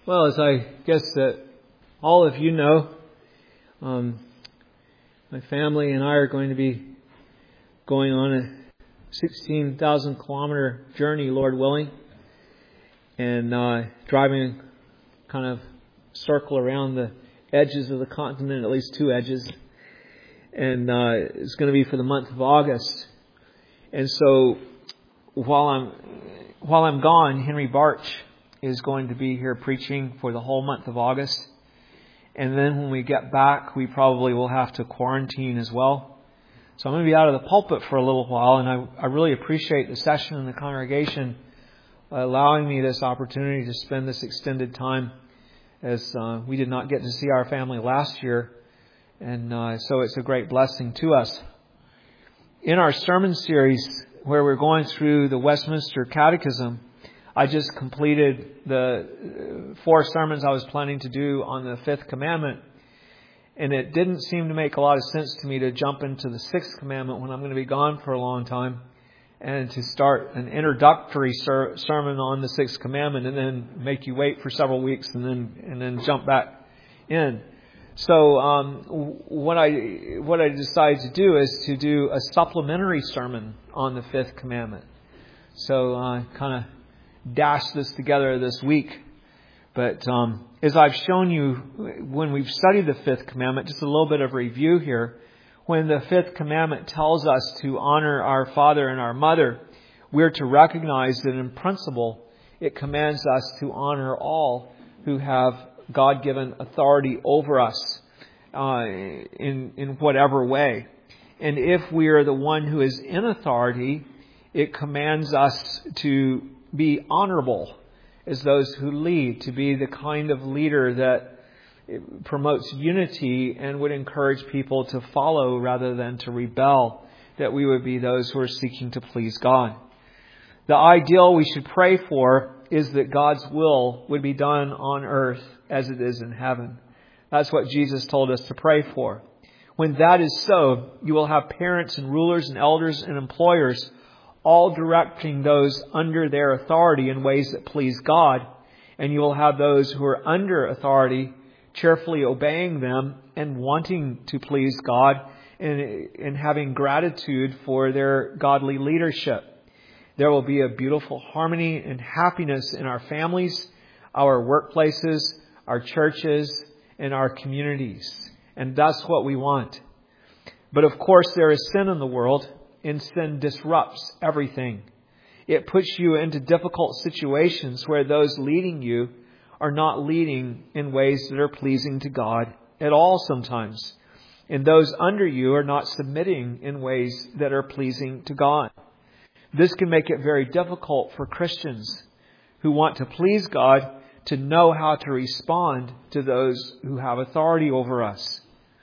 Well, as I guess that all of you know, my family and I are going to be going on a 16,000 kilometer journey, Lord willing, and driving kind of circle around the edges of the continent, at least two edges, and it's going to be for the month of August. And so while I'm gone, Henry Barch is going to be here preaching for the whole month of August. And then when we get back, we probably will have to quarantine as well. So I'm going to be out of the pulpit for a little while, and I really appreciate the session and the congregation allowing me this opportunity to spend this extended time, as we did not get to see our family last year. And so it's a great blessing to us. In our sermon series, where we're going through the Westminster Catechism, I just completed the 4 sermons I was planning to do on the 5th commandment, and it didn't seem to make a lot of sense to me to jump into the 6th commandment when I'm going to be gone for a long time, and to start an introductory sermon on the 6th commandment and then make you wait for several weeks and then jump back in. So what I decided to do is to do a supplementary sermon on the 5th commandment. So kind of dash this together this week. But as I've shown you, when we've studied the 5th commandment, just a little bit of review here. When the 5th commandment tells us to honor our father and our mother, we're to recognize that in principle, it commands us to honor all who have God-given authority over us in whatever way. And if we are the one who is in authority, it commands us to be honorable as those who lead, to be the kind of leader that promotes unity and would encourage people to follow rather than to rebel, that we would be those who are seeking to please God. The ideal we should pray for is that God's will would be done on earth as it is in heaven. That's what Jesus told us to pray for. When that is so, you will have parents and rulers and elders and employers all directing those under their authority in ways that please God, and you will have those who are under authority cheerfully obeying them and wanting to please God and having gratitude for their godly leadership. There will be a beautiful harmony and happiness in our families, our workplaces, our churches, and our communities. And that's what we want. But of course, there is sin in the world, and sin disrupts everything. It puts you into difficult situations where those leading you are not leading in ways that are pleasing to God at all sometimes. And those under you are not submitting in ways that are pleasing to God. This can make it very difficult for Christians who want to please God to know how to respond to those who have authority over us.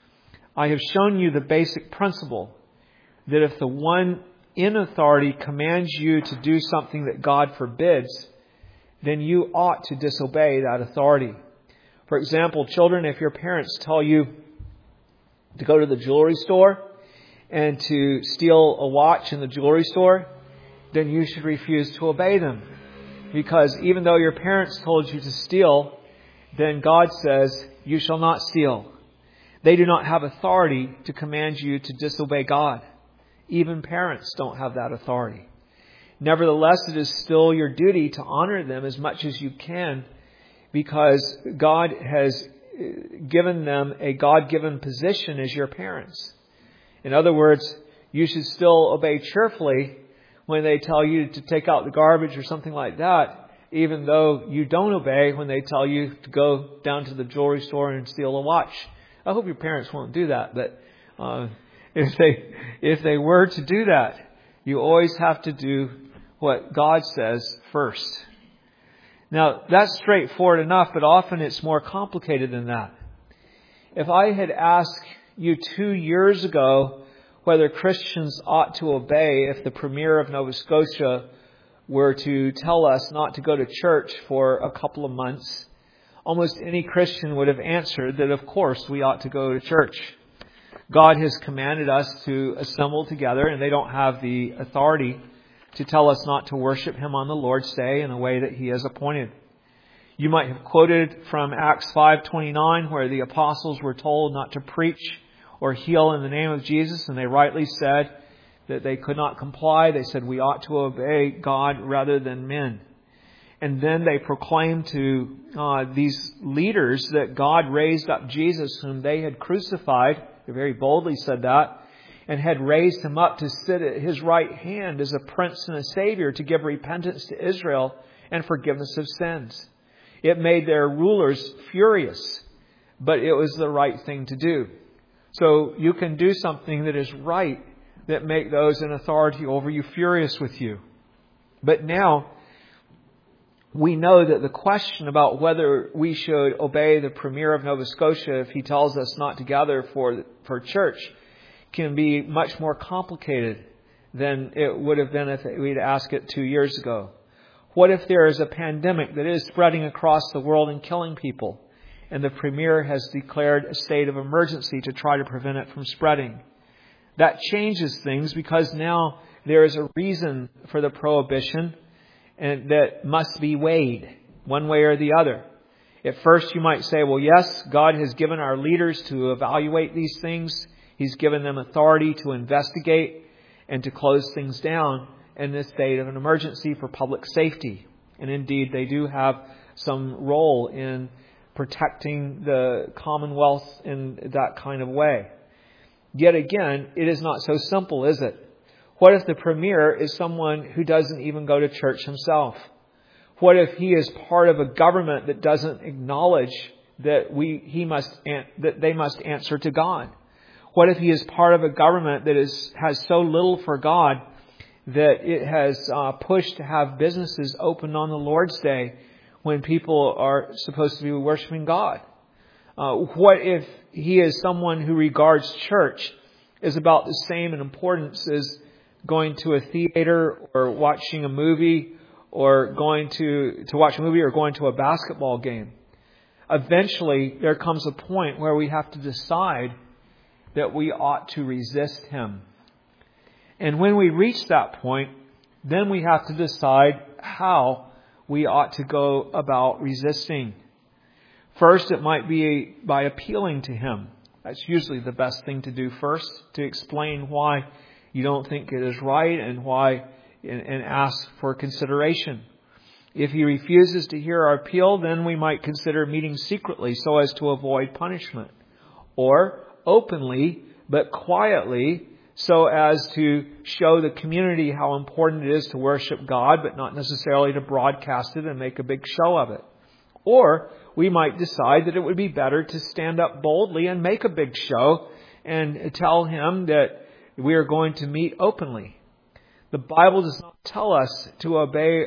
I have shown you the basic principle that if the one in authority commands you to do something that God forbids, then you ought to disobey that authority. For example, children, if your parents tell you to go to the jewelry store and to steal a watch in the jewelry store, then you should refuse to obey them. Because even though your parents told you to steal, then God says, you shall not steal. They do not have authority to command you to disobey God. Even parents don't have that authority. Nevertheless, it is still your duty to honor them as much as you can, because God has given them a God-given position as your parents. In other words, you should still obey cheerfully when they tell you to take out the garbage or something like that, even though you don't obey when they tell you to go down to the jewelry store and steal a watch. I hope your parents won't do that, but if they were to do that, you always have to do what God says first. Now, that's straightforward enough, but often it's more complicated than that. If I had asked you 2 years ago whether Christians ought to obey if the Premier of Nova Scotia were to tell us not to go to church for a couple of months, almost any Christian would have answered that, of course, we ought to go to church. God has commanded us to assemble together, and they don't have the authority to tell us not to worship Him on the Lord's Day in a way that He has appointed. You might have quoted from Acts 5:29, where the apostles were told not to preach or heal in the name of Jesus, and they rightly said that they could not comply. They said we ought to obey God rather than men. And then they proclaimed to these leaders that God raised up Jesus, whom they had crucified. They very boldly said that, and had raised him up to sit at his right hand as a prince and a savior to give repentance to Israel and forgiveness of sins. It made their rulers furious, but it was the right thing to do. So you can do something that is right that make those in authority over you furious with you. But now we know that the question about whether we should obey the Premier of Nova Scotia if he tells us not to gather for church can be much more complicated than it would have been if we'd asked it 2 years ago. What if there is a pandemic that is spreading across the world and killing people, and the Premier has declared a state of emergency to try to prevent it from spreading? That changes things, because now there is a reason for the prohibition, and that must be weighed one way or the other. At first you might say, well, yes, God has given our leaders to evaluate these things. He's given them authority to investigate and to close things down in this state of an emergency for public safety. And indeed, they do have some role in protecting the Commonwealth in that kind of way. Yet again, it is not so simple, is it? What if the Premier is someone who doesn't even go to church himself? What if he is part of a government that doesn't acknowledge that they must answer to God? What if he is part of a government that has so little for God that it has pushed to have businesses open on the Lord's Day when people are supposed to be worshiping God? What if he is someone who regards church as about the same in importance as going to a theater or watching a movie, or going to watch a movie or going to a basketball game? Eventually, there comes a point where we have to decide that we ought to resist him. And when we reach that point, then we have to decide how we ought to go about resisting. First, it might be by appealing to him. That's usually the best thing to do first, to explain why you don't think it is right and why, and ask for consideration. If he refuses to hear our appeal, then we might consider meeting secretly so as to avoid punishment, or openly but quietly so as to show the community how important it is to worship God, but not necessarily to broadcast it and make a big show of it. Or we might decide that it would be better to stand up boldly and make a big show and tell him that we are going to meet openly. The Bible does not tell us to obey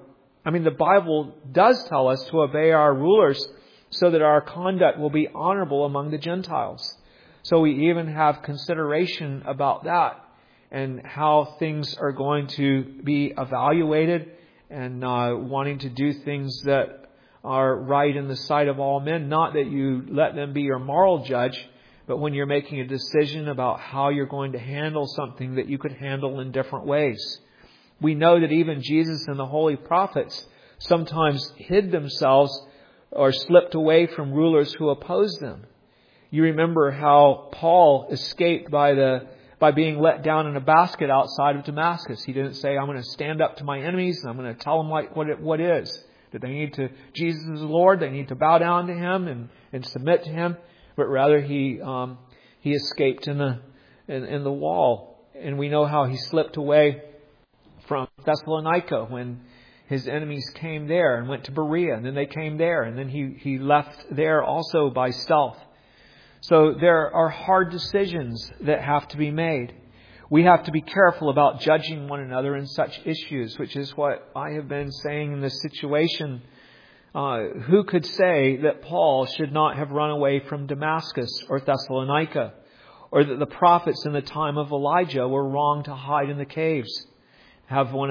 the Bible does tell us to obey our rulers so that our conduct will be honorable among the Gentiles. So we even have consideration about that and how things are going to be evaluated, and wanting to do things that are right in the sight of all men. Not that you let them be your moral judge, but when you're making a decision about how you're going to handle something, that you could handle in different ways. We know that even Jesus and the holy prophets sometimes hid themselves or slipped away from rulers who opposed them. You remember how Paul escaped by being let down in a basket outside of Damascus. He didn't say, I'm going to stand up to my enemies and I'm going to tell them what is. That they need to, Jesus is the Lord, they need to bow down to him and submit to him. But rather he escaped in the wall. And we know how he slipped away from Thessalonica when his enemies came there, and went to Berea, and then they came there, and then he left there also by stealth. So there are hard decisions that have to be made. We have to be careful about judging one another in such issues, which is what I have been saying in this situation. Who could say that Paul should not have run away from Damascus or Thessalonica, or that the prophets in the time of Elijah were wrong to hide in the caves? Have one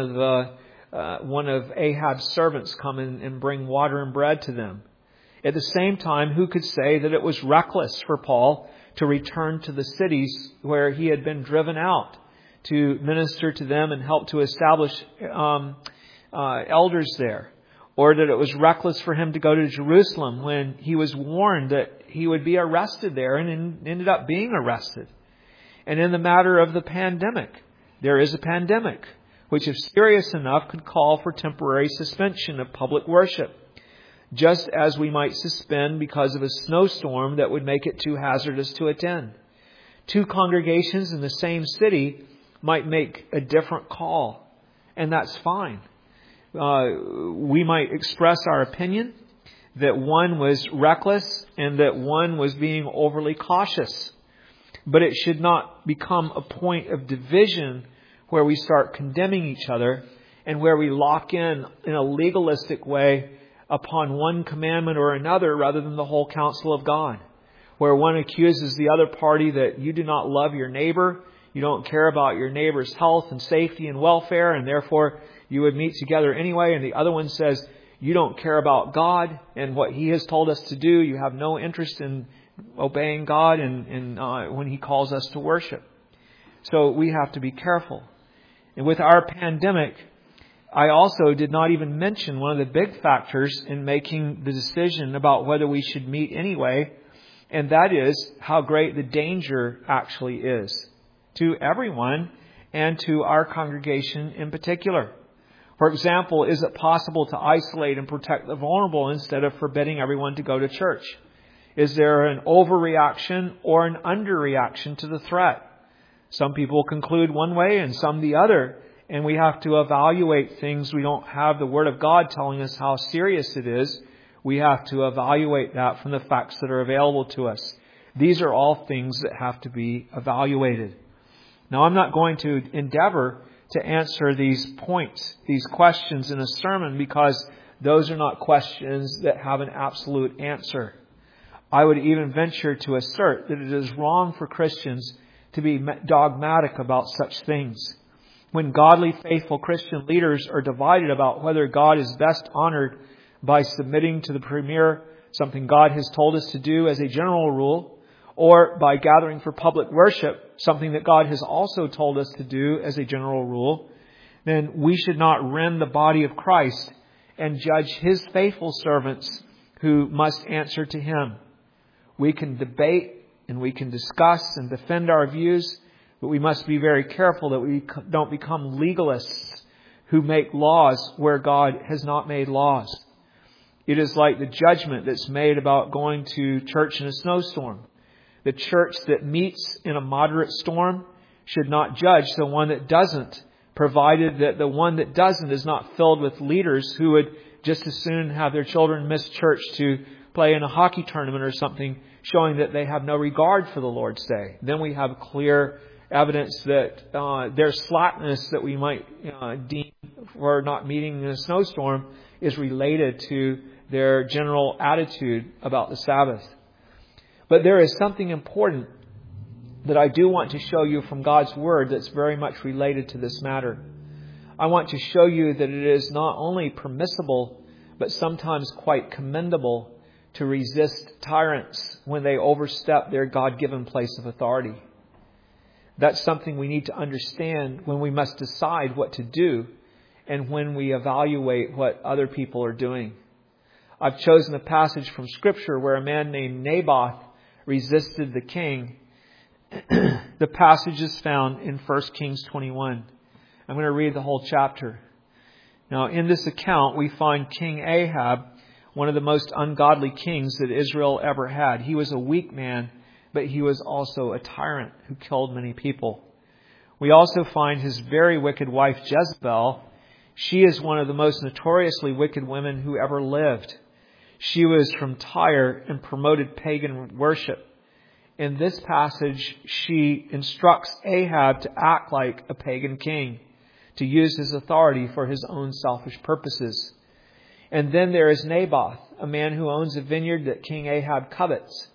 of Ahab's servants come in and bring water and bread to them. At the same time, who could say that it was reckless for Paul to return to the cities where he had been driven out, to minister to them and help to establish elders there? or that it was reckless for him to go to Jerusalem when he was warned that he would be arrested there and ended up being arrested. And in the matter of the pandemic, there is a pandemic, which if serious enough could call for temporary suspension of public worship, just as we might suspend because of a snowstorm that would make it too hazardous to attend. Two congregations in the same city might make a different call, and that's fine. We might express our opinion that one was reckless and that one was being overly cautious. But it should not become a point of division where we start condemning each other and where we lock in a legalistic way upon one commandment or another rather than the whole counsel of God. Where one accuses the other party that you do not love your neighbor, you don't care about your neighbor's health and safety and welfare, and therefore you would meet together anyway. And the other one says you don't care about God and what He has told us to do. You have no interest in obeying God and when He calls us to worship. So we have to be careful. And with our pandemic, I also did not even mention one of the big factors in making the decision about whether we should meet anyway, and that is how great the danger actually is to everyone and to our congregation in particular. For example, is it possible to isolate and protect the vulnerable instead of forbidding everyone to go to church? Is there an overreaction or an underreaction to the threat? Some people conclude one way and some the other, and we have to evaluate things. We don't have the Word of God telling us how serious it is. We have to evaluate that from the facts that are available to us. These are all things that have to be evaluated. Now, I'm not going to endeavor to answer these points, these questions in a sermon, because those are not questions that have an absolute answer. I would even venture to assert that it is wrong for Christians to be dogmatic about such things. When godly, faithful Christian leaders are divided about whether God is best honored by submitting to the premier, something God has told us to do as a general rule, or by gathering for public worship, something that God has also told us to do as a general rule, then we should not rend the body of Christ and judge His faithful servants who must answer to Him. We can debate and we can discuss and defend our views, but we must be very careful that we don't become legalists who make laws where God has not made laws. It is like the judgment that's made about going to church in a snowstorm. The church that meets in a moderate storm should not judge the one that doesn't, provided that the one that doesn't is not filled with leaders who would just as soon have their children miss church to play in a hockey tournament or something, showing that they have no regard for the Lord's Day. Then we have clear evidence that their slackness that we might deem for not meeting in a snowstorm is related to their general attitude about the Sabbath. But there is something important that I do want to show you from God's Word that's very much related to this matter. I want to show you that it is not only permissible, but sometimes quite commendable to resist tyrants when they overstep their God-given place of authority. That's something we need to understand when we must decide what to do and when we evaluate what other people are doing. I've chosen a passage from Scripture where a man named Naboth resisted the king. The passage is found in 1 Kings 21. I'm going to read the whole chapter. Now, in this account, we find King Ahab, one of the most ungodly kings that Israel ever had. He was a weak man, but he was also a tyrant who killed many people. We also find his very wicked wife Jezebel. She is one of the most notoriously wicked women who ever lived. She was from Tyre and promoted pagan worship. In this passage, she instructs Ahab to act like a pagan king, to use his authority for his own selfish purposes. And then there is Naboth, a man who owns a vineyard that King Ahab covets.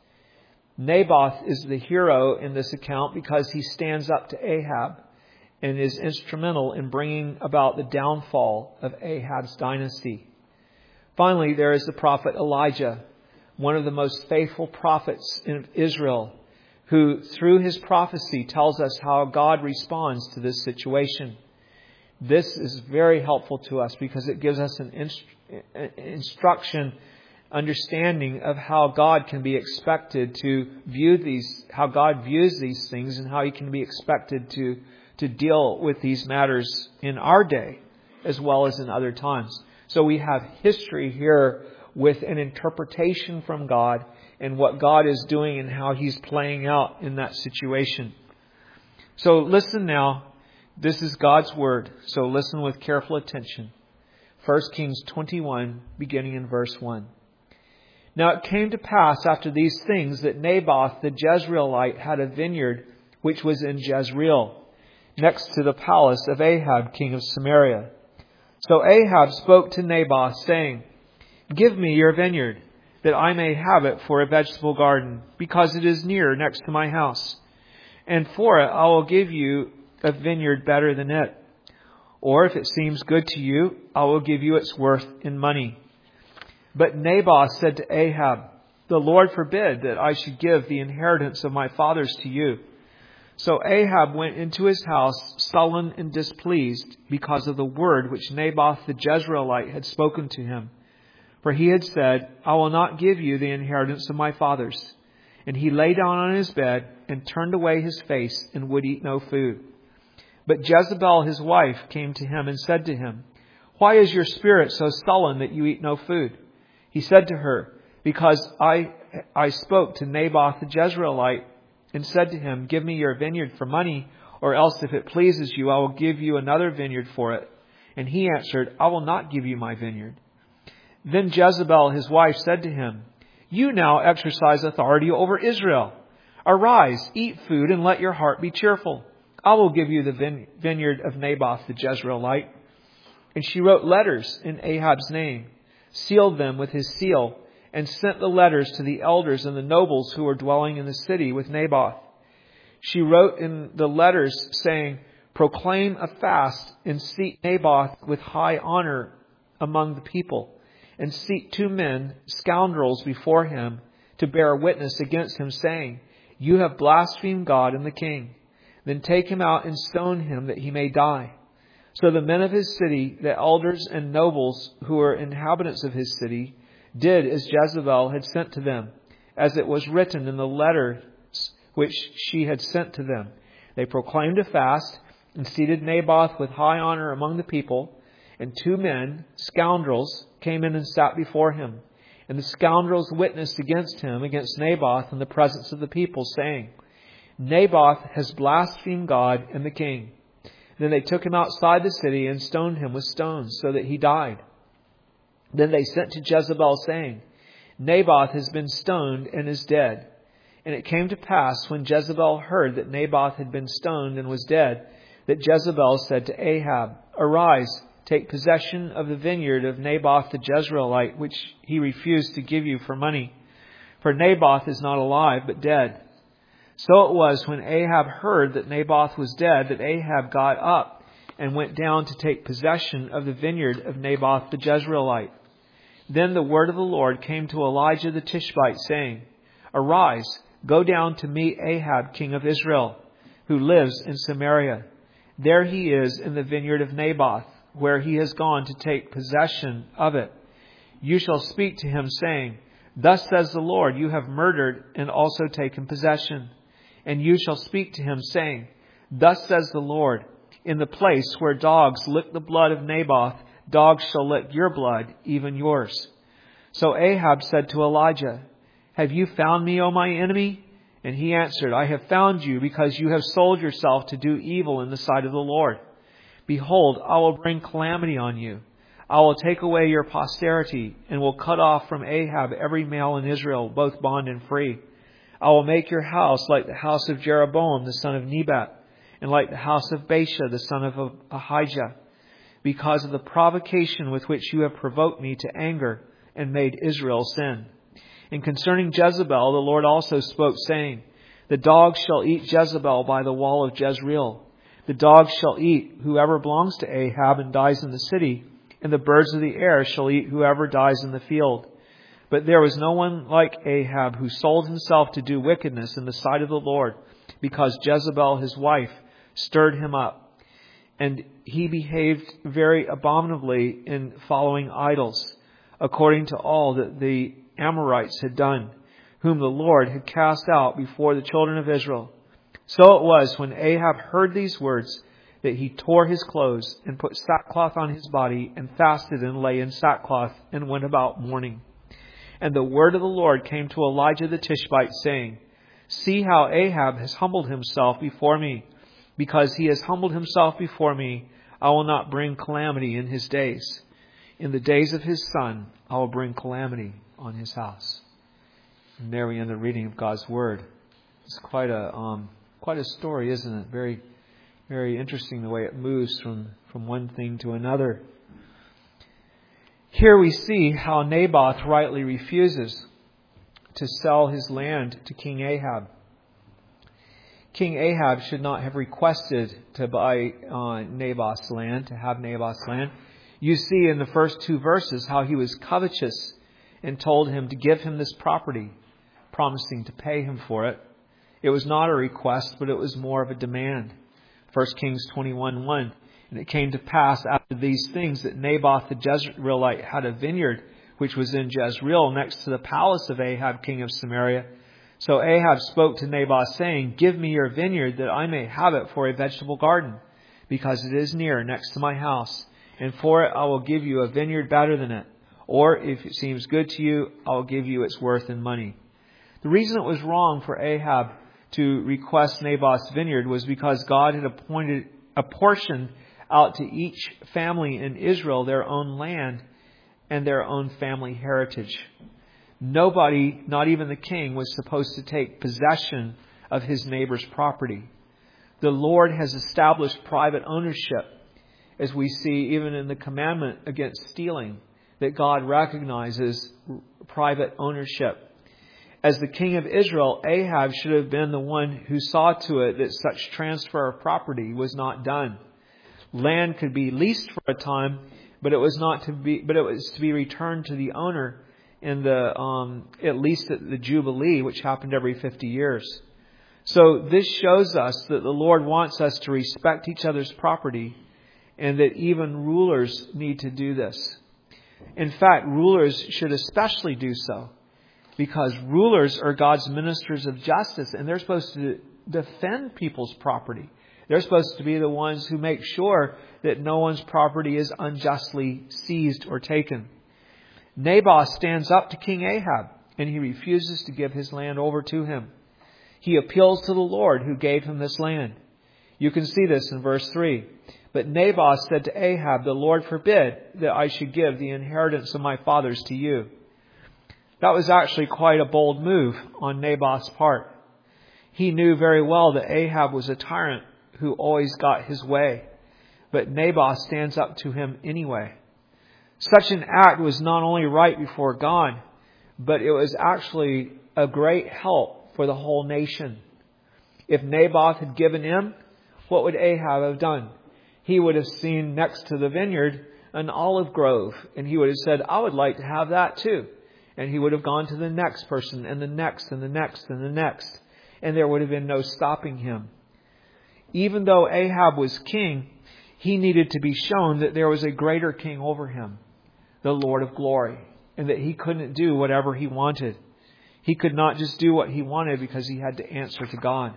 Naboth is the hero in this account because he stands up to Ahab and is instrumental in bringing about the downfall of Ahab's dynasty. Finally, there is the prophet Elijah, one of the most faithful prophets in Israel, who through his prophecy tells us how God responds to this situation. This is very helpful to us because it gives us an instruction, understanding of how God can be expected to view these, how God views these things, and how He can be expected to deal with these matters in our day as well as in other times. So we have history here with an interpretation from God and what God is doing and how He's playing out in that situation. So listen now. This is God's Word, so listen with careful attention. 1 Kings 21, beginning in verse 1. Now it came to pass after these things that Naboth the Jezreelite had a vineyard which was in Jezreel, next to the palace of Ahab king of Samaria. So Ahab spoke to Naboth, saying, Give me your vineyard, that I may have it for a vegetable garden, because it is near next to my house. And for it I will give you a vineyard better than it. Or if it seems good to you, I will give you its worth in money. But Naboth said to Ahab, The Lord forbid that I should give the inheritance of my fathers to you. So Ahab went into his house sullen and displeased because of the word which Naboth the Jezreelite had spoken to him. For he had said, I will not give you the inheritance of my fathers. And he lay down on his bed and turned away his face and would eat no food. But Jezebel his wife came to him and said to him, Why is your spirit so sullen that you eat no food? He said to her, Because I spoke to Naboth the Jezreelite and said to him, Give me your vineyard for money, or else if it pleases you, I will give you another vineyard for it. And he answered, I will not give you my vineyard. Then Jezebel his wife said to him, You now exercise authority over Israel. Arise, eat food, and let your heart be cheerful. I will give you the vineyard of Naboth the Jezreelite. And she wrote letters in Ahab's name, sealed them with his seal, and sent the letters to the elders and the nobles who were dwelling in the city with Naboth. She wrote in the letters, saying, Proclaim a fast and seat Naboth with high honor among the people, and seat 2 men, scoundrels, before him to bear witness against him, saying, You have blasphemed God and the king. Then take him out and stone him that he may die. So the men of his city, the elders and nobles who were inhabitants of his city, did as Jezebel had sent to them, as it was written in the letters which she had sent to them. They proclaimed a fast and seated Naboth with high honor among the people. And 2 men, scoundrels, came in and sat before him. And the scoundrels witnessed against him, against Naboth, in the presence of the people, saying, Naboth has blasphemed God and the king. Then they took him outside the city and stoned him with stones, so that he died. Then they sent to Jezebel, saying, Naboth has been stoned and is dead. And it came to pass, when Jezebel heard that Naboth had been stoned and was dead, that Jezebel said to Ahab, Arise, take possession of the vineyard of Naboth the Jezreelite, which he refused to give you for money. For Naboth is not alive, but dead. So it was, when Ahab heard that Naboth was dead, that Ahab got up and went down to take possession of the vineyard of Naboth the Jezreelite. Then the word of the Lord came to Elijah the Tishbite, saying, Arise, go down to meet Ahab king of Israel, who lives in Samaria. There he is in the vineyard of Naboth, where he has gone to take possession of it. You shall speak to him, saying, Thus says the Lord, you have murdered and also taken possession. And you shall speak to him, saying, Thus says the Lord, in the place where dogs lick the blood of Naboth, dogs shall lick your blood, even yours. So Ahab said to Elijah, Have you found me, O my enemy? And he answered, I have found you because you have sold yourself to do evil in the sight of the Lord. Behold, I will bring calamity on you. I will take away your posterity and will cut off from Ahab every male in Israel, both bond and free. I will make your house like the house of Jeroboam, the son of Nebat, and like the house of Baasha, the son of Ahijah, because of the provocation with which you have provoked me to anger and made Israel sin. And concerning Jezebel, the Lord also spoke, saying, The dogs shall eat Jezebel by the wall of Jezreel. The dogs shall eat whoever belongs to Ahab and dies in the city, and the birds of the air shall eat whoever dies in the field. But there was no one like Ahab who sold himself to do wickedness in the sight of the Lord, because Jezebel his wife stirred him up. and he behaved very abominably in following idols, according to all that the Amorites had done, whom the Lord had cast out before the children of Israel. So it was when Ahab heard these words that he tore his clothes and put sackcloth on his body and fasted and lay in sackcloth and went about mourning. And the word of the Lord came to Elijah the Tishbite, saying, See how Ahab has humbled himself before me. Because he has humbled himself before me, I will not bring calamity in his days. In the days of his son, I will bring calamity on his house. And there we end the reading of God's word. It's quite a story, isn't it? Very, very interesting the way it moves from one thing to another. Here we see how Naboth rightly refuses to sell his land to King Ahab. King Ahab should not have requested to buy Naboth's land, to have Naboth's land. You see in the first 2 verses how he was covetous and told him to give him this property, promising to pay him for it. It was not a request, but it was more of a demand. 1 Kings 21:1. And it came to pass after these things that Naboth the Jezreelite had a vineyard which was in Jezreel next to the palace of Ahab, king of Samaria. So Ahab spoke to Naboth, saying, Give me your vineyard, that I may have it for a vegetable garden, because it is near, next to my house. And for it I will give you a vineyard better than it. Or, if it seems good to you, I will give you its worth in money. The reason it was wrong for Ahab to request Naboth's vineyard was because God had apportioned out to each family in Israel their own land and their own family heritage. Nobody, not even the king, was supposed to take possession of his neighbor's property. The Lord has established private ownership, as we see even in the commandment against stealing, that God recognizes private ownership. As the king of Israel, Ahab should have been the one who saw to it that such transfer of property was not done. Land could be leased for a time, but it was to be returned to the owner in at least at the Jubilee, which happened every 50 years. So this shows us that the Lord wants us to respect each other's property, and that even rulers need to do this. In fact, rulers should especially do so, because rulers are God's ministers of justice, and they're supposed to defend people's property. They're supposed to be the ones who make sure that no one's property is unjustly seized or taken. Naboth stands up to King Ahab, and he refuses to give his land over to him. He appeals to the Lord who gave him this land. You can see this in verse 3. But Naboth said to Ahab, The Lord forbid that I should give the inheritance of my fathers to you. That was actually quite a bold move on Naboth's part. He knew very well that Ahab was a tyrant who always got his way. But Naboth stands up to him anyway. Such an act was not only right before God, but it was actually a great help for the whole nation. If Naboth had given in, what would Ahab have done? He would have seen next to the vineyard an olive grove, and he would have said, I would like to have that too. And he would have gone to the next person, and the next, and the next, and the next. And there would have been no stopping him. Even though Ahab was king, he needed to be shown that there was a greater king over him, the Lord of glory, and that he couldn't do whatever he wanted. He could not just do what he wanted because he had to answer to God.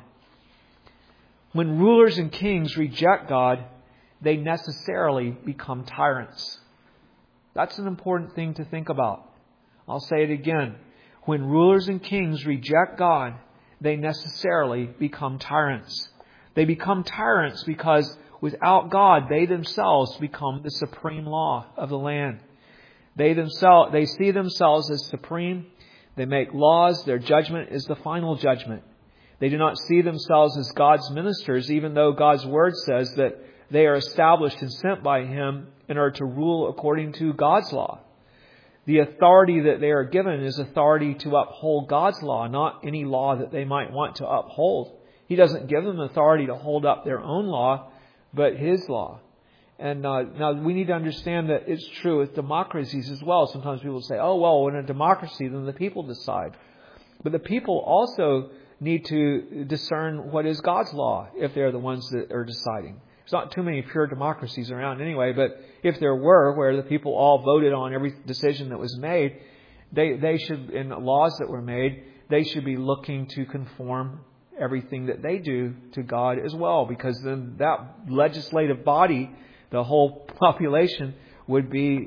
When rulers and kings reject God, they necessarily become tyrants. That's an important thing to think about. I'll say it again. When rulers and kings reject God, they necessarily become tyrants. They become tyrants because without God, they themselves become the supreme law of the land. They see themselves as supreme. They make laws. Their judgment is the final judgment. They do not see themselves as God's ministers, even though God's word says that they are established and sent by Him and are to rule according to God's law. The authority that they are given is authority to uphold God's law, not any law that they might want to uphold. He doesn't give them authority to hold up their own law, but His law. And now we need to understand that it's true with democracies as well. Sometimes people say, oh, well, in a democracy, then the people decide. But the people also need to discern what is God's law if they're the ones that are deciding. There's not too many pure democracies around anyway, but if there were, where the people all voted on every decision that was made, they should, in laws that were made, they should be looking to conform everything that they do to God as well, because then that legislative body, the whole population, would be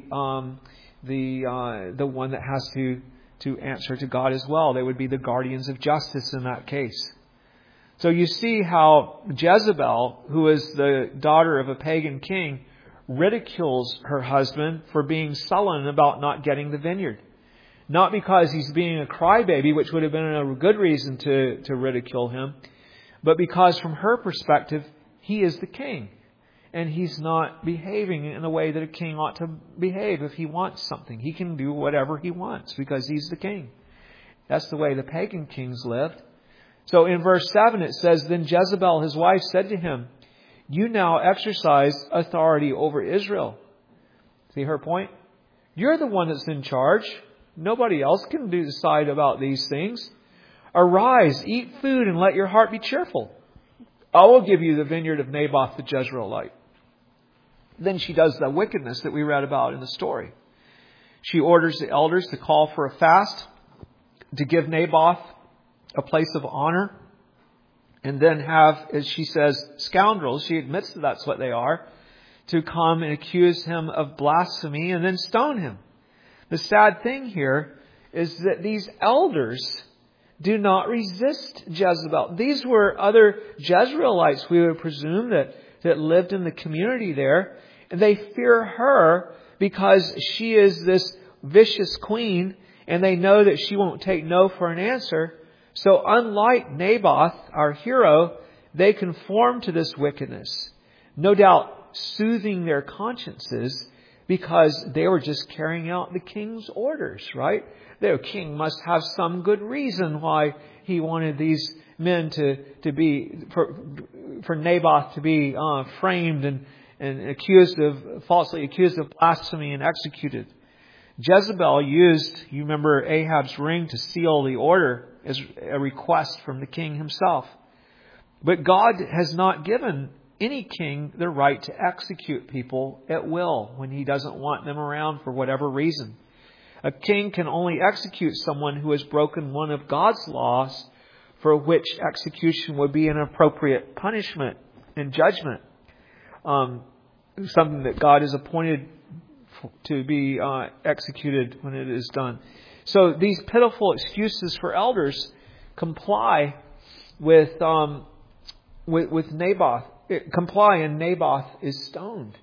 the one that has to answer to God as well. They would be the guardians of justice in that case. So you see how Jezebel, who is the daughter of a pagan king, ridicules her husband for being sullen about not getting the vineyard. Not because he's being a crybaby, which would have been a good reason to ridicule him, but because from her perspective, he is the king. And he's not behaving in a way that a king ought to behave. If he wants something, he can do whatever he wants because he's the king. That's the way the pagan kings lived. So in verse 7 it says, Then Jezebel, his wife, said to him, You now exercise authority over Israel. See her point? You're the one that's in charge. Nobody else can decide about these things. Arise, eat food, and let your heart be cheerful. I will give you the vineyard of Naboth the Jezreelite. Then she does the wickedness that we read about in the story. She orders the elders to call for a fast, to give Naboth a place of honor, and then have, as she says, scoundrels, she admits that that's what they are, to come and accuse him of blasphemy and then stone him. The sad thing here is that these elders do not resist Jezebel. These were other Jezreelites, we would presume, that lived in the community there. And they fear her because she is this vicious queen, and they know that she won't take no for an answer. So unlike Naboth, our hero, they conform to this wickedness. No doubt soothing their consciences because they were just carrying out the king's orders, right? The king must have some good reason why he wanted these men to be, for Naboth to be framed and falsely accused of blasphemy and executed. Jezebel used, you remember, Ahab's ring to seal the order as a request from the king himself. But God has not given any king the right to execute people at will when he doesn't want them around for whatever reason. A king can only execute someone who has broken one of God's laws, for which execution would be an appropriate punishment and judgment. Something that God has appointed to be executed when it is done. So these pitiful excuses for elders comply with Naboth. Comply, and Naboth is stoned.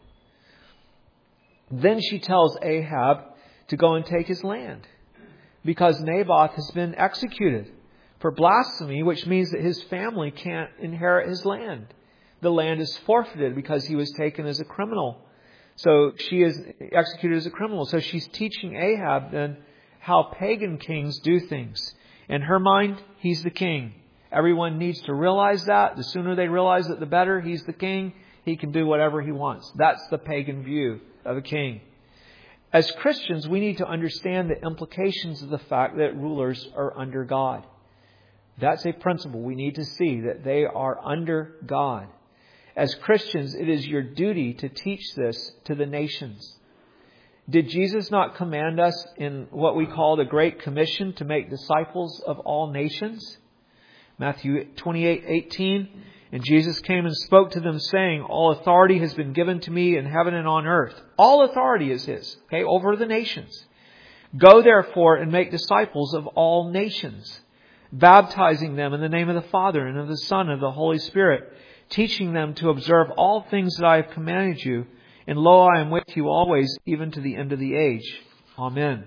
Then she tells Ahab to go and take his land, because Naboth has been executed for blasphemy, which means that his family can't inherit his land. The land is forfeited because he was taken as a criminal. So she is executed as a criminal. So she's teaching Ahab then how pagan kings do things. In her mind, he's the king. Everyone needs to realize that. The sooner they realize it, the better. He's the king. He can do whatever he wants. That's the pagan view of a king. As Christians, we need to understand the implications of the fact that rulers are under God. That's a principle we need to see, that they are under God. As Christians, it is your duty to teach this to the nations. Did Jesus not command us in what we call the Great Commission to make disciples of all nations? Matthew 28:18, and Jesus came and spoke to them, saying, All authority has been given to me in heaven and on earth. All authority is His, over the nations. Go therefore and make disciples of all nations, baptizing them in the name of the Father and of the Son and of the Holy Spirit, teaching them to observe all things that I have commanded you. And lo, I am with you always, even to the end of the age. Amen.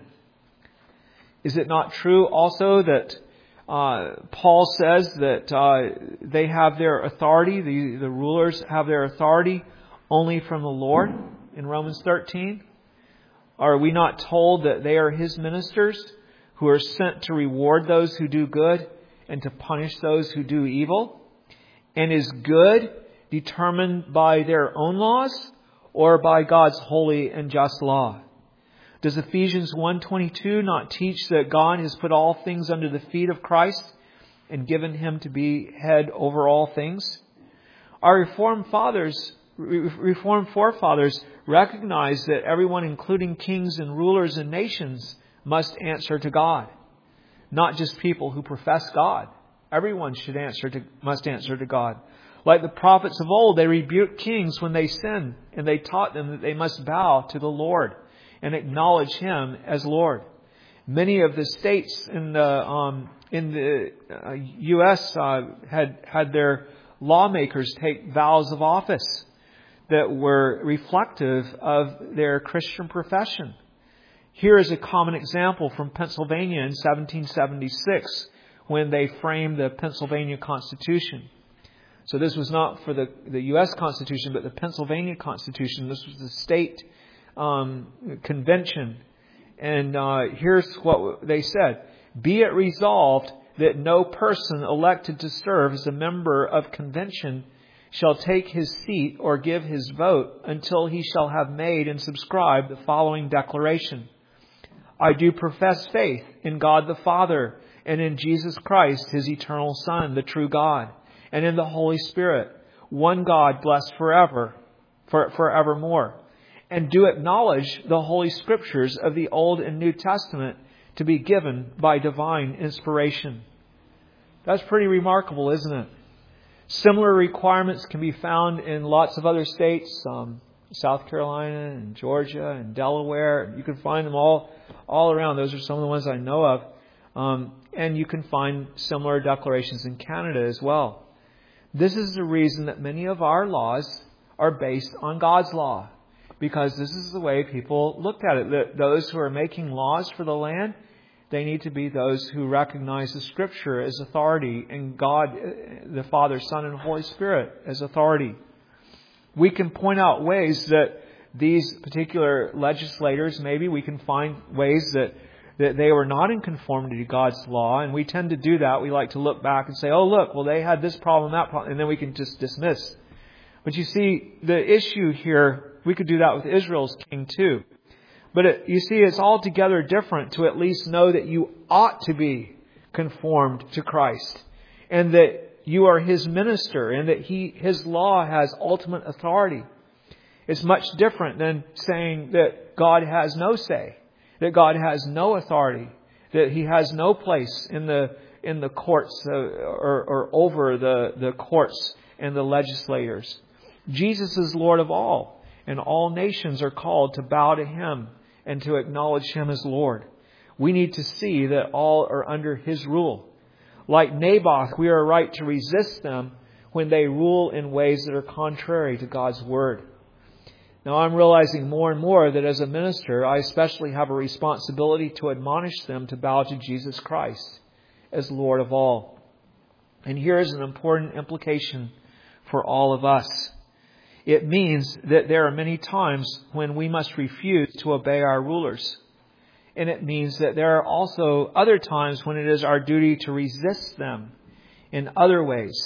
Is it not true also that Paul says that they have their authority, the rulers have their authority only from the Lord in Romans 13? Are we not told that they are His ministers who are sent to reward those who do good and to punish those who do evil? And is good determined by their own laws or by God's holy and just law? Does Ephesians 1:22 not teach that God has put all things under the feet of Christ and given Him to be head over all things? Our Reformed fathers Reformed forefathers recognized that everyone, including kings and rulers and nations, must answer to God. Not just people who profess God. Everyone must answer to God. Like the prophets of old, they rebuked kings when they sinned, and they taught them that they must bow to the Lord and acknowledge Him as Lord. Many of the states in the U.S. had their lawmakers take vows of office that were reflective of their Christian profession. Here is a common example from Pennsylvania in 1776 when they framed the Pennsylvania Constitution. So this was not for the U.S. Constitution, but the Pennsylvania Constitution. This was the state convention. And here's what they said. Be it resolved that no person elected to serve as a member of convention shall take his seat or give his vote until he shall have made and subscribed the following declaration. I do profess faith in God the Father and in Jesus Christ, His eternal Son, the true God, and in the Holy Spirit, one God blessed forevermore. And do acknowledge the Holy Scriptures of the Old and New Testament to be given by divine inspiration. That's pretty remarkable, isn't it? Similar requirements can be found in lots of other states, South Carolina and Georgia and Delaware. You can find them all around. Those are some of the ones I know of. And you can find similar declarations in Canada as well. This is the reason that many of our laws are based on God's law. Because this is the way people looked at it. That those who are making laws for the land, they need to be those who recognize the Scripture as authority and God, the Father, Son, and Holy Spirit as authority. We can point out ways that these particular legislators, maybe we can find ways that they were not in conformity to God's law. And we tend to do that. We like to look back and say, oh, look, well, they had this problem, that problem. And then we can just dismiss. But you see, the issue here, we could do that with Israel's king too. But you see, it's altogether different to at least know that you ought to be conformed to Christ. And that you are His minister and that His law has ultimate authority. It's much different than saying that God has no say, that God has no authority, that He has no place in the courts or over the courts and the legislators. Jesus is Lord of all, and all nations are called to bow to Him and to acknowledge Him as Lord. We need to see that all are under His rule. Like Naboth, we are right to resist them when they rule in ways that are contrary to God's Word. Now, I'm realizing more and more that as a minister, I especially have a responsibility to admonish them to bow to Jesus Christ as Lord of all. And here is an important implication for all of us. It means that there are many times when we must refuse to obey our rulers. And it means that there are also other times when it is our duty to resist them in other ways.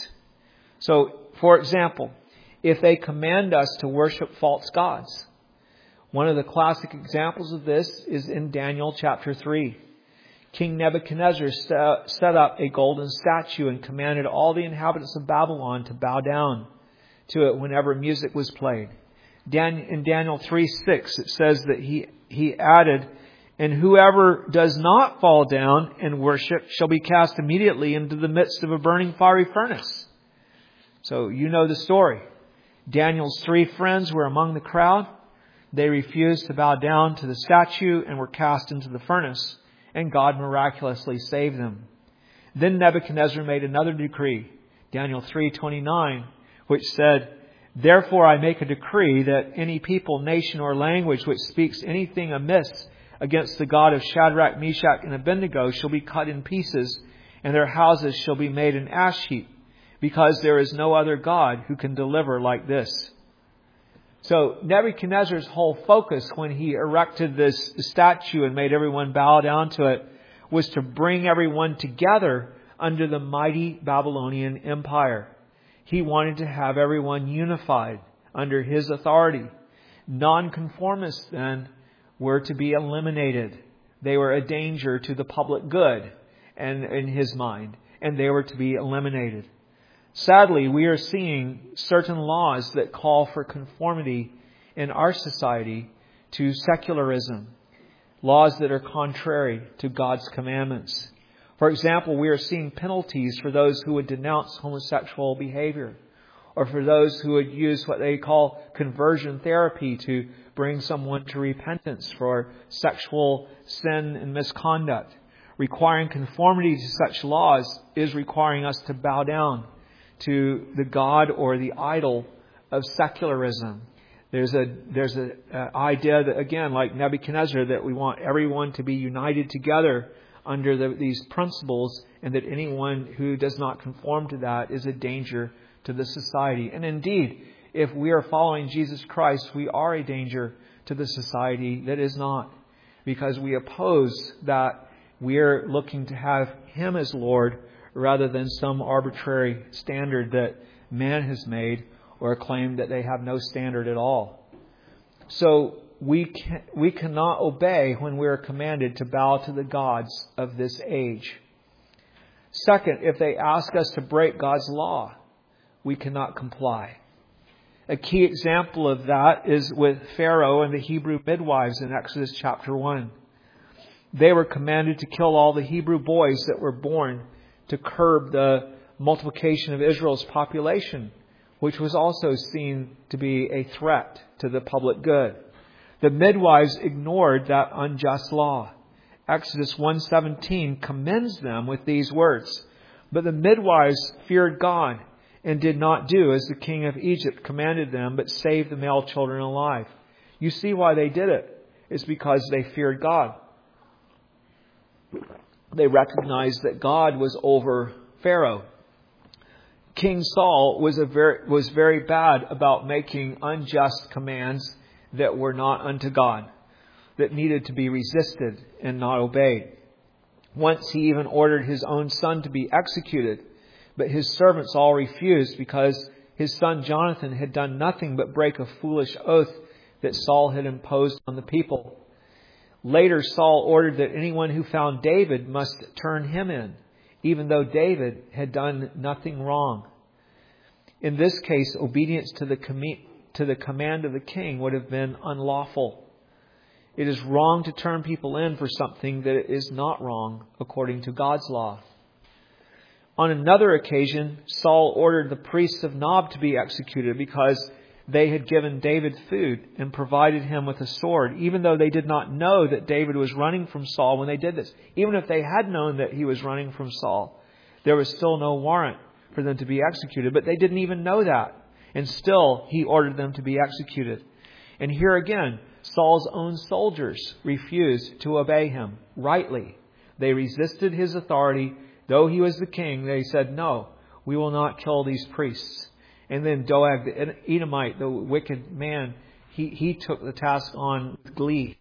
So, for example, if they command us to worship false gods. One of the classic examples of this is in Daniel chapter 3. King Nebuchadnezzar set up a golden statue and commanded all the inhabitants of Babylon to bow down to it whenever music was played. In Daniel 3:6 it says that he added, and whoever does not fall down and worship shall be cast immediately into the midst of a burning fiery furnace. So you know the story. Daniel's 3 friends were among the crowd. They refused to bow down to the statue and were cast into the furnace, and God miraculously saved them. Then Nebuchadnezzar made another decree, Daniel 3:29, which said, therefore I make a decree that any people, nation, or language which speaks anything amiss against the God of Shadrach, Meshach, and Abednego shall be cut in pieces, and their houses shall be made an ash heap, because there is no other God who can deliver like this. So Nebuchadnezzar's whole focus when he erected this statue and made everyone bow down to it was to bring everyone together under the mighty Babylonian Empire. He wanted to have everyone unified under his authority. Nonconformists then were to be eliminated. They were a danger to the public good and in his mind, and they were to be eliminated. Sadly, we are seeing certain laws that call for conformity in our society to secularism, laws that are contrary to God's commandments. For example, we are seeing penalties for those who would denounce homosexual behavior, or for those who would use what they call conversion therapy to bring someone to repentance for sexual sin and misconduct. Requiring conformity to such laws is requiring us to bow down to the god or the idol of secularism. There's an idea that, again, like Nebuchadnezzar, that we want everyone to be united together under these principles, and that anyone who does not conform to that is a danger to the society. And indeed, if we are following Jesus Christ, we are a danger to the society that is not, because we oppose that. We are looking to have Him as Lord rather than some arbitrary standard that man has made, or claim that they have no standard at all. So we cannot obey when we are commanded to bow to the gods of this age. Second, if they ask us to break God's law, we cannot comply. A key example of that is with Pharaoh and the Hebrew midwives in Exodus chapter 1. They were commanded to kill all the Hebrew boys that were born to curb the multiplication of Israel's population, which was also seen to be a threat to the public good. The midwives ignored that unjust law. Exodus 1:17 commends them with these words, "But the midwives feared God and did not do as the king of Egypt commanded them, but saved the male children alive." You see why they did it. It's because they feared God. They recognized that God was over Pharaoh. King Saul was very bad about making unjust commands that were not unto God, that needed to be resisted and not obeyed. Once he even ordered his own son to be executed, but his servants all refused because his son Jonathan had done nothing but break a foolish oath that Saul had imposed on the people. Later, Saul ordered that anyone who found David must turn him in, even though David had done nothing wrong. In this case, obedience to the command of the king would have been unlawful. It is wrong to turn people in for something that is not wrong according to God's law. On another occasion, Saul ordered the priests of Nob to be executed because they had given David food and provided him with a sword, even though they did not know that David was running from Saul when they did this. Even if they had known that he was running from Saul, there was still no warrant for them to be executed. But they didn't even know that. And still, he ordered them to be executed. And here again, Saul's own soldiers refused to obey him rightly. They resisted his authority. Though he was the king, they said, "No, we will not kill these priests." And then Doeg, the Edomite, the wicked man, he took the task on with glee.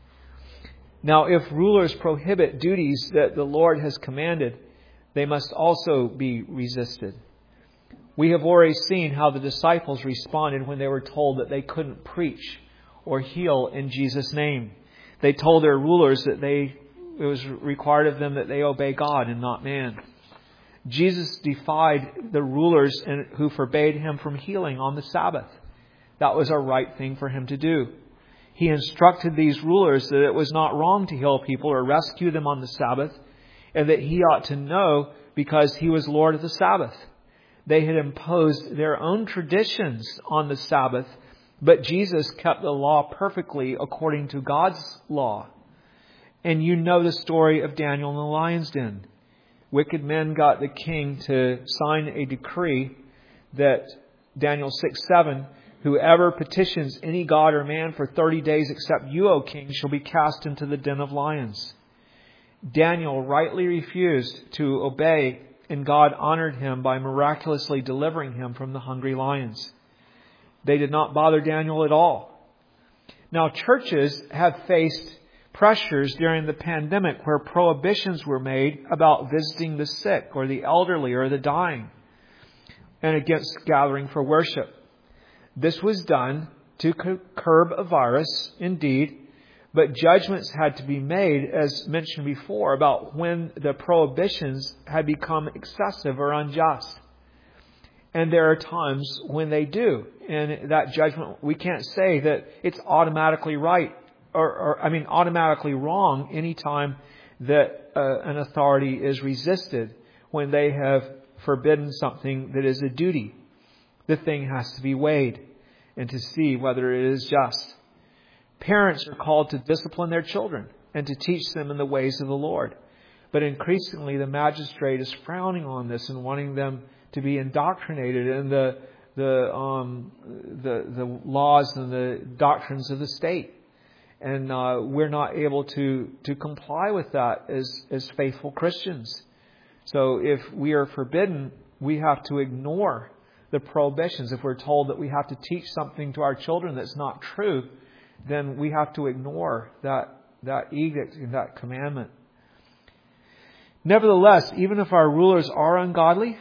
Now, if rulers prohibit duties that the Lord has commanded, they must also be resisted. We have already seen how the disciples responded when they were told that they couldn't preach or heal in Jesus' name. They told their rulers that it was required of them that they obey God and not man. Jesus defied the rulers who forbade him from healing on the Sabbath. That was a right thing for him to do. He instructed these rulers that it was not wrong to heal people or rescue them on the Sabbath, and that he ought to know because he was Lord of the Sabbath. They had imposed their own traditions on the Sabbath, but Jesus kept the law perfectly according to God's law. And you know the story of Daniel in the lion's den. Wicked men got the king to sign a decree that Daniel 6:7, "Whoever petitions any god or man for 30 days except you, O king, shall be cast into the den of lions." Daniel rightly refused to obey, and God honored him by miraculously delivering him from the hungry lions. They did not bother Daniel at all. Now, churches have faced pressures during the pandemic where prohibitions were made about visiting the sick or the elderly or the dying, and against gathering for worship. This was done to curb a virus, indeed, but judgments had to be made, as mentioned before, about when the prohibitions had become excessive or unjust. And there are times when they do. And that judgment, we can't say that it's automatically right or automatically wrong anytime that an authority is resisted when they have forbidden something that is a duty. The thing has to be weighed and to see whether it is just. Parents are called to discipline their children and to teach them in the ways of the Lord. But increasingly the magistrate is frowning on this and wanting them to be indoctrinated in the laws and the doctrines of the state. And we're not able to comply with that as faithful Christians. So if we are forbidden, we have to ignore the prohibitions. If we're told that we have to teach something to our children that's not true, then we have to ignore that edict and that commandment. Nevertheless, even if our rulers are ungodly,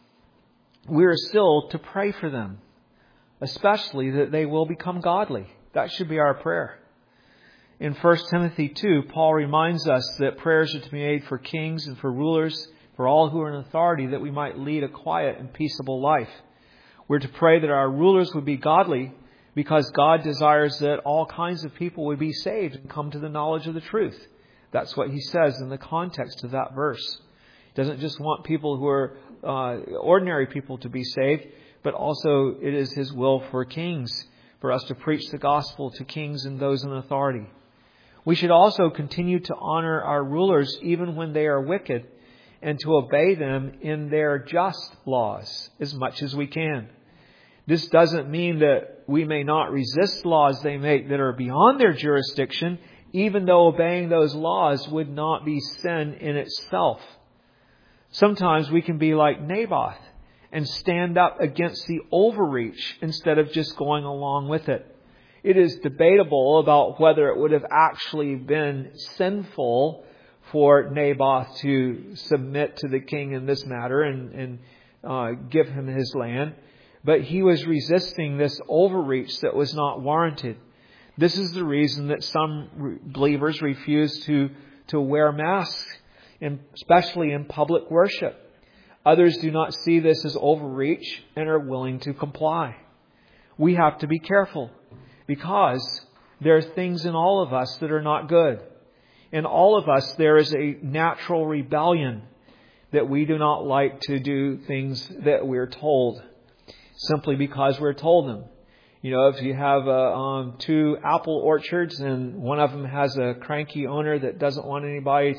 we are still to pray for them, especially that they will become godly. That should be our prayer. In 1 Timothy 2, Paul reminds us that prayers are to be made for kings and for rulers, for all who are in authority, that we might lead a quiet and peaceable life. We're to pray that our rulers would be godly because God desires that all kinds of people would be saved and come to the knowledge of the truth. That's what he says in the context of that verse. He doesn't just want people who are ordinary people to be saved, but also it is his will for kings, for us to preach the gospel to kings and those in authority. We should also continue to honor our rulers even when they are wicked and to obey them in their just laws as much as we can. This doesn't mean that we may not resist laws they make that are beyond their jurisdiction, even though obeying those laws would not be sin in itself. Sometimes we can be like Naboth and stand up against the overreach instead of just going along with it. It is debatable about whether it would have actually been sinful for Naboth to submit to the king in this matter and give him his land. But he was resisting this overreach that was not warranted. This is the reason that some believers refuse to wear masks, especially in public worship. Others do not see this as overreach and are willing to comply. We have to be careful because there are things in all of us that are not good. In all of us, there is a natural rebellion that we do not like to do things that we're told simply because we're told them. You know, if you have 2 apple orchards and one of them has a cranky owner that doesn't want anybody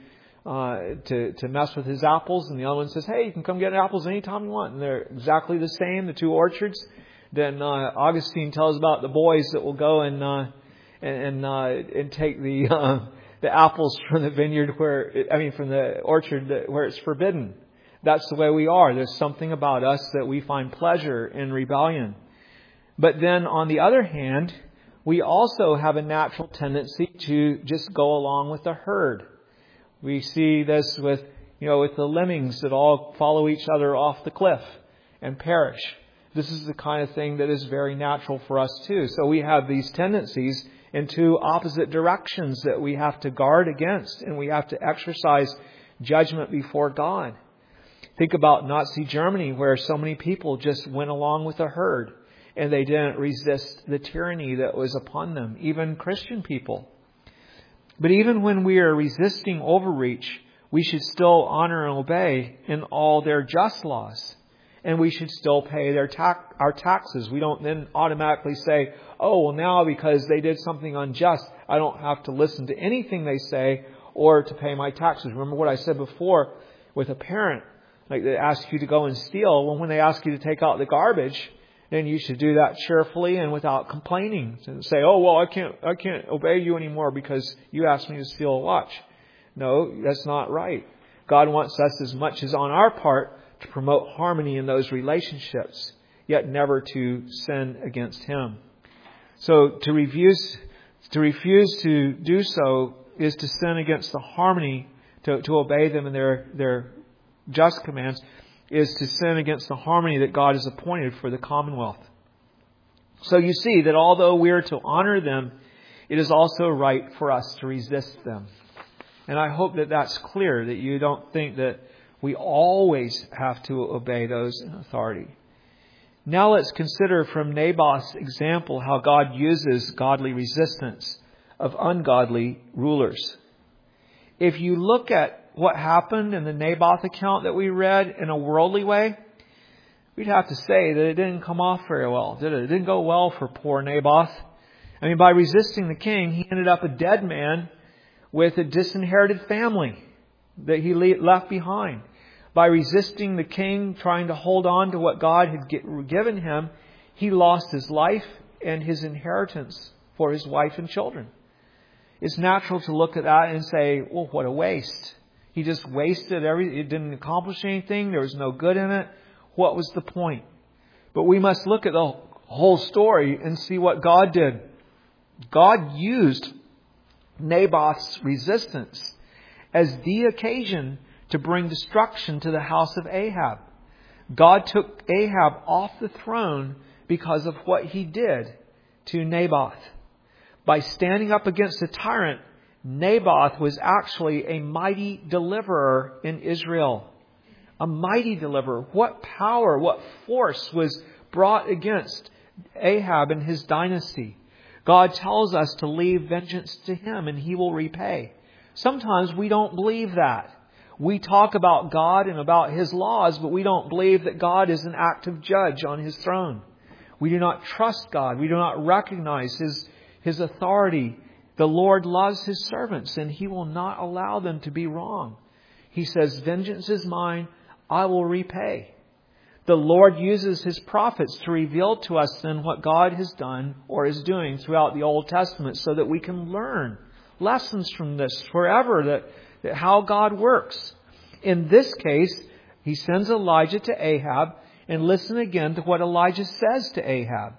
to mess with his apples, and the other one says, "Hey, you can come get apples anytime you want," and they're exactly the same, the 2 orchards, then Augustine tells about the boys that will go and take the apples from the vineyard from the orchard where it's forbidden. That's the way we are. There's something about us that we find pleasure in rebellion. But then on the other hand, we also have a natural tendency to just go along with the herd. We see this with the lemmings that all follow each other off the cliff and perish. This is the kind of thing that is very natural for us too. So we have these tendencies in 2 opposite directions that we have to guard against, and we have to exercise judgment before God. Think about Nazi Germany, where so many people just went along with the herd and they didn't resist the tyranny that was upon them, even Christian people. But even when we are resisting overreach, we should still honor and obey in all their just laws. And we should still pay our taxes. We don't then automatically say, "Oh, well, now because they did something unjust, I don't have to listen to anything they say or to pay my taxes." Remember what I said before with a parent, like they ask you to go and steal. Well, when they ask you to take out the garbage, then you should do that cheerfully and without complaining. And say, "Oh, well, I can't obey you anymore because you asked me to steal a watch." No, that's not right. God wants us as much as on our part to promote harmony in those relationships, yet never to sin against Him. So to refuse to do so is to sin against the harmony, to obey them in their just commands, is to sin against the harmony that God has appointed for the commonwealth. So you see that although we are to honor them, it is also right for us to resist them. And I hope that that's clear, that you don't think that we always have to obey those in authority. Now let's consider from Naboth's example how God uses godly resistance of ungodly rulers. If you look at what happened in the Naboth account that we read in a worldly way, we'd have to say that it didn't come off very well, did it? It didn't go well for poor Naboth. I mean, by resisting the king, he ended up a dead man with a disinherited family that he left behind. By resisting the king, trying to hold on to what God had given him, he lost his life and his inheritance for his wife and children. It's natural to look at that and say, well, what a waste. He just wasted everything. It didn't accomplish anything. There was no good in it. What was the point? But we must look at the whole story and see what God did. God used Naboth's resistance as the occasion to bring destruction to the house of Ahab. God took Ahab off the throne because of what he did to Naboth. By standing up against a tyrant, Naboth was actually a mighty deliverer in Israel. A mighty deliverer. What power, what force was brought against Ahab and his dynasty? God tells us to leave vengeance to him and he will repay. Sometimes we don't believe that. We talk about God and about His laws, but we don't believe that God is an active judge on His throne. We do not trust God. We do not recognize His authority. The Lord loves His servants and He will not allow them to be wrong. He says, vengeance is mine, I will repay. The Lord uses His prophets to reveal to us then what God has done or is doing throughout the Old Testament so that we can learn lessons from this forever, that how God works. In this case, He sends Elijah to Ahab, and listen again to what Elijah says to Ahab.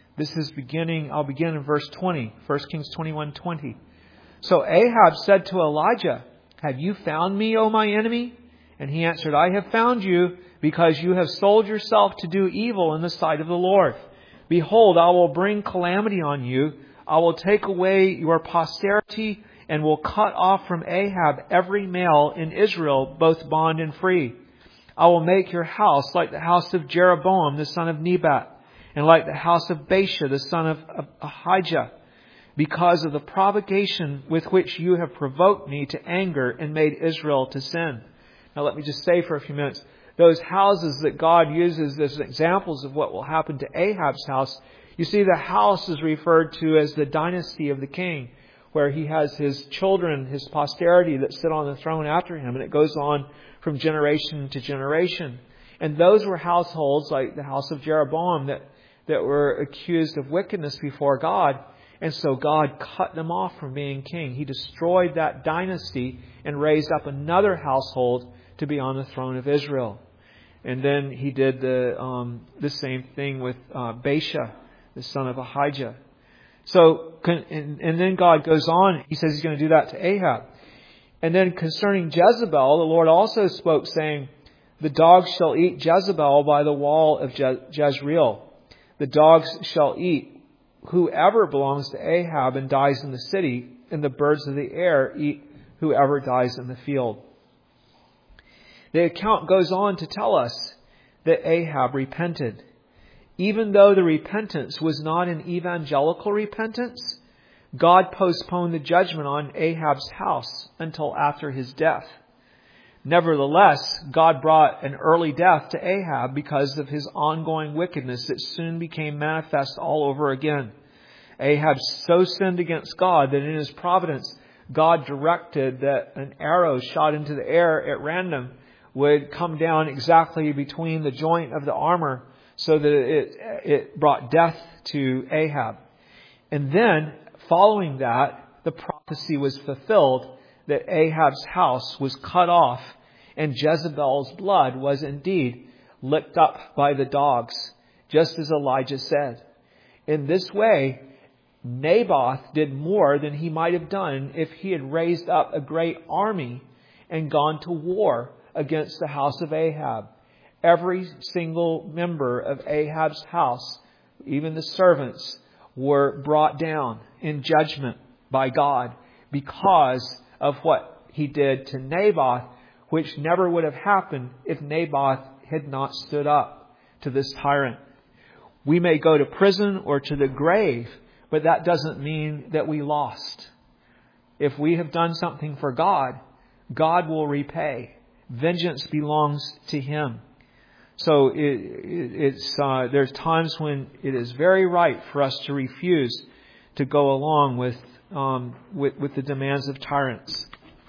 I'll begin in verse 20, 1 Kings 21:20. So Ahab said to Elijah, have you found me, O my enemy? And he answered, I have found you because you have sold yourself to do evil in the sight of the Lord. Behold, I will bring calamity on you. I will take away your posterity and will cut off from Ahab every male in Israel, both bond and free. I will make your house like the house of Jeroboam, the son of Nebat, and like the house of Baasha, the son of Ahijah, because of the provocation with which you have provoked me to anger and made Israel to sin. Now let me just say for a few minutes, those houses that God uses as examples of what will happen to Ahab's house, you see the house is referred to as the dynasty of the king, where he has his children, his posterity that sit on the throne after him, and it goes on from generation to generation. And those were households like the house of Jeroboam that were accused of wickedness before God. And so God cut them off from being king. He destroyed that dynasty and raised up another household to be on the throne of Israel. And then He did the same thing with Baasha, the son of Ahijah. So, and then God goes on. He says He's going to do that to Ahab. And then concerning Jezebel, the Lord also spoke, saying, the dogs shall eat Jezebel by the wall of Jezreel. The dogs shall eat whoever belongs to Ahab and dies in the city, and the birds of the air eat whoever dies in the field. The account goes on to tell us that Ahab repented. Even though the repentance was not an evangelical repentance, God postponed the judgment on Ahab's house until after his death. Nevertheless, God brought an early death to Ahab because of his ongoing wickedness that soon became manifest all over again. Ahab so sinned against God that in His providence, God directed that an arrow shot into the air at random would come down exactly between the joint of the armor so that it brought death to Ahab. And then, following that, the prophecy was fulfilled that Ahab's house was cut off and Jezebel's blood was indeed licked up by the dogs, just as Elijah said. In this way, Naboth did more than he might have done if he had raised up a great army and gone to war against the house of Ahab. Every single member of Ahab's house, even the servants, were brought down in judgment by God because of what he did to Naboth, which never would have happened if Naboth had not stood up to this tyrant. We may go to prison or to the grave, but that doesn't mean that we lost. If we have done something for God, God will repay. Vengeance belongs to Him. So there's times when it is very right for us to refuse to go along with the demands of tyrants.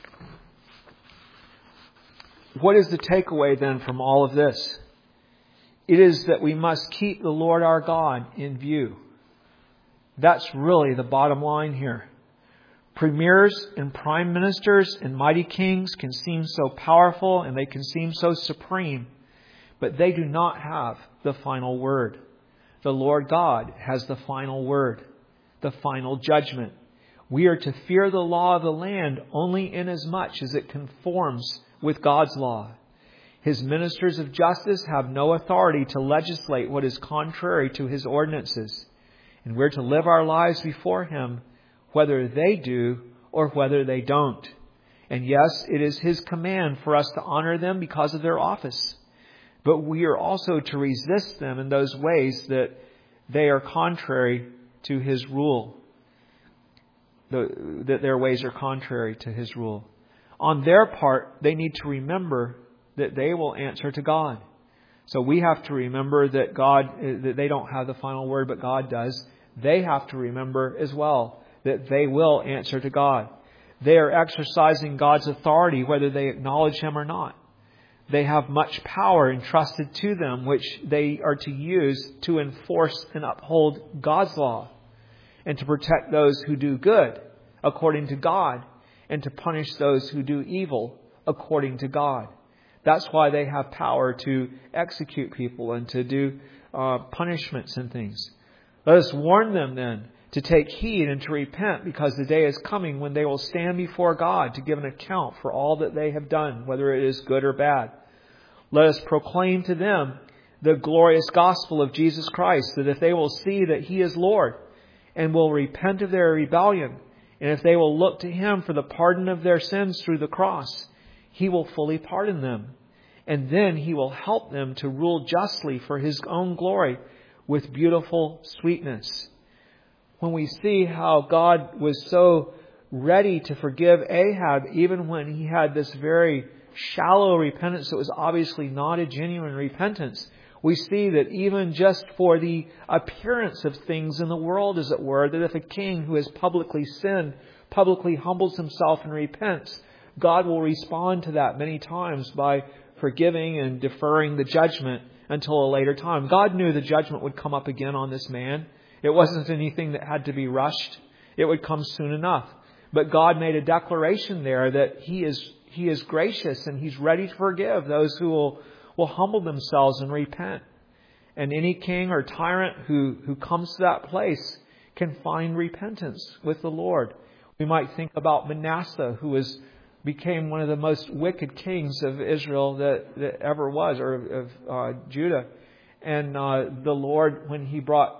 What is the takeaway then from all of this? It is that we must keep the Lord our God in view. That's really the bottom line here. Premiers and prime ministers and mighty kings can seem so powerful and they can seem so supreme, but they do not have the final word. The Lord God has the final word, the final judgment. We are to fear the law of the land only inasmuch as it conforms with God's law. His ministers of justice have no authority to legislate what is contrary to His ordinances. And we're to live our lives before Him, whether they do or whether they don't. And yes, it is His command for us to honor them because of their office. But we are also to resist them in those ways that they are contrary to His rule. That their ways are contrary to His rule. On their part, they need to remember that they will answer to God. So we have to remember that they don't have the final word, but God does. They have to remember as well that they will answer to God. They are exercising God's authority whether they acknowledge Him or not. They have much power entrusted to them which they are to use to enforce and uphold God's law and to protect those who do good according to God and to punish those who do evil according to God. That's why they have power to execute people and to do punishments and things. Let us warn them then to take heed and to repent, because the day is coming when they will stand before God to give an account for all that they have done, whether it is good or bad. Let us proclaim to them the glorious gospel of Jesus Christ, that if they will see that He is Lord and will repent of their rebellion, and if they will look to Him for the pardon of their sins through the cross, He will fully pardon them. And then He will help them to rule justly for His own glory with beautiful sweetness. When we see how God was so ready to forgive Ahab, even when he had this very shallow repentance that was obviously not a genuine repentance, we see that even just for the appearance of things in the world, as it were, that if a king who has publicly sinned, publicly humbles himself and repents, God will respond to that many times by forgiving and deferring the judgment until a later time. God knew the judgment would come up again on this man. It wasn't anything that had to be rushed. It would come soon enough. But God made a declaration there that He is gracious and He's ready to forgive those who will humble themselves and repent. And any king or tyrant who comes to that place can find repentance with the Lord. We might think about Manasseh, who became one of the most wicked kings of Israel that ever was, or of Judah. And the Lord, when He brought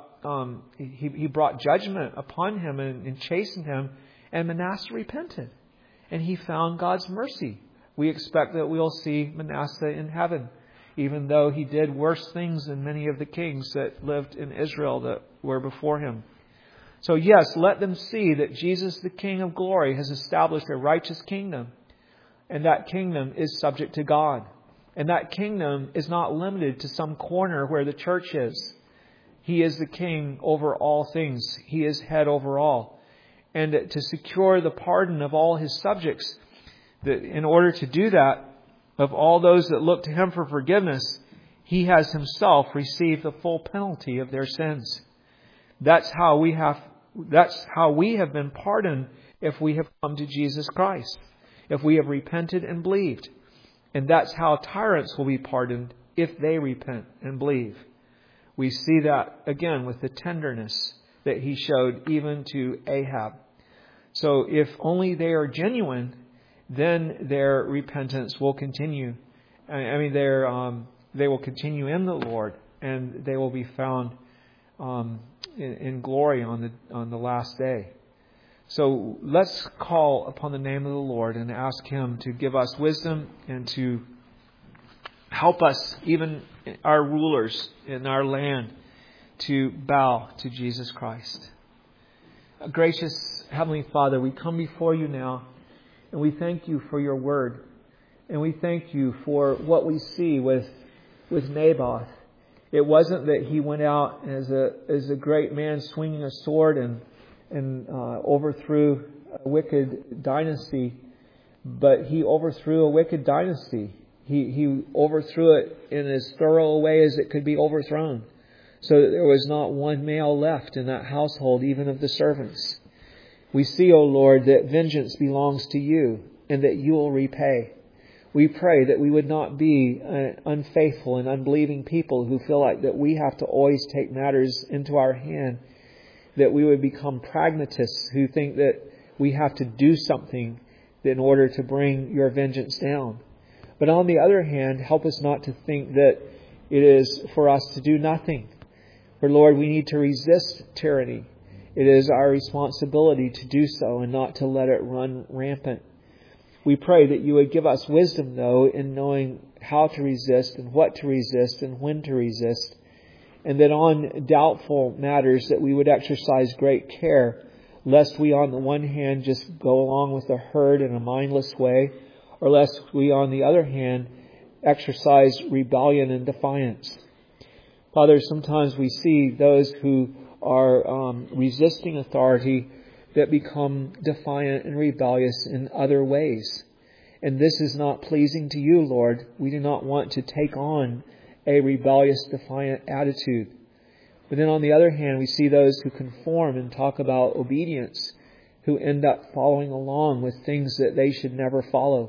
judgment upon him and chastened him, and Manasseh repented, and he found God's mercy. We expect that we'll see Manasseh in heaven, even though he did worse things than many of the kings that lived in Israel that were before him. So yes, let them see that Jesus, the King of glory, has established a righteous kingdom, and that kingdom is subject to God. And that kingdom is not limited to some corner where the church is. He is the King over all things. He is head over all. And to secure the pardon of all His subjects, in order to do that, of all those that look to Him for forgiveness, He has Himself received the full penalty of their sins. That's how we have been pardoned if we have come to Jesus Christ, if we have repented and believed. And that's how tyrants will be pardoned if they repent and believe. We see that again with the tenderness that He showed even to Ahab. So if only they are genuine, then their repentance will continue. They will continue in the Lord, and they will be found in glory on the last day. So let's call upon the name of the Lord and ask Him to give us wisdom and to help us, even our rulers in our land, to bow to Jesus Christ. Gracious Heavenly Father, we come before you now, and we thank you for your word. And we thank you for what we see with Naboth. It wasn't that he went out as a great man swinging a sword and overthrew a wicked dynasty, but he overthrew a wicked dynasty. He overthrew it in as thorough a way as it could be overthrown, so that there was not one male left in that household, even of the servants. We see, O Lord, that vengeance belongs to you and that you will repay. We pray that we would not be unfaithful and unbelieving people who feel like that we have to always take matters into our hand, that we would become pragmatists who think that we have to do something in order to bring your vengeance down. But on the other hand, help us not to think that it is for us to do nothing. For Lord, we need to resist tyranny. It is our responsibility to do so and not to let it run rampant. We pray that you would give us wisdom, though, in knowing how to resist and what to resist and when to resist. And that on doubtful matters that we would exercise great care, lest we on the one hand just go along with the herd in a mindless way, or lest we on the other hand exercise rebellion and defiance. Father, sometimes we see those who are resisting authority that become defiant and rebellious in other ways. And this is not pleasing to you, Lord. We do not want to take on a rebellious, defiant attitude. But then on the other hand, we see those who conform and talk about obedience, who end up following along with things that they should never follow.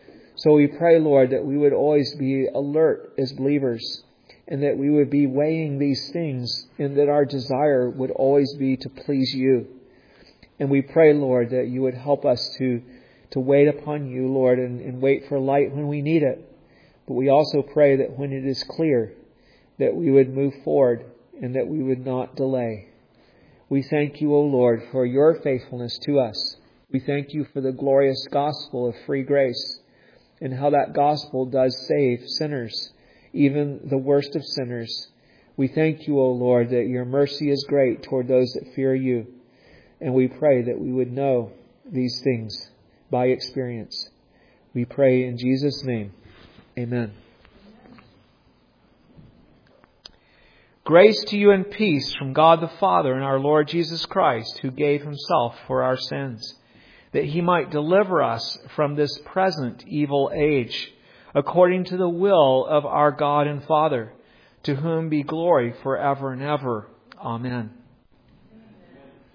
So we pray, Lord, that we would always be alert as believers, and that we would be weighing these things, and that our desire would always be to please you. And we pray, Lord, that you would help us to wait upon you, Lord, and wait for light when we need it. But we also pray that when it is clear, that we would move forward and that we would not delay. We thank you, O Lord, for your faithfulness to us. We thank you for the glorious gospel of free grace and how that gospel does save sinners, even the worst of sinners. We thank you, O Lord, that your mercy is great toward those that fear you. And we pray that we would know these things by experience. We pray in Jesus' name. Amen. Grace to you and peace from God the Father and our Lord Jesus Christ, who gave himself for our sins, that he might deliver us from this present evil age, according to the will of our God and Father, to whom be glory forever and ever. Amen.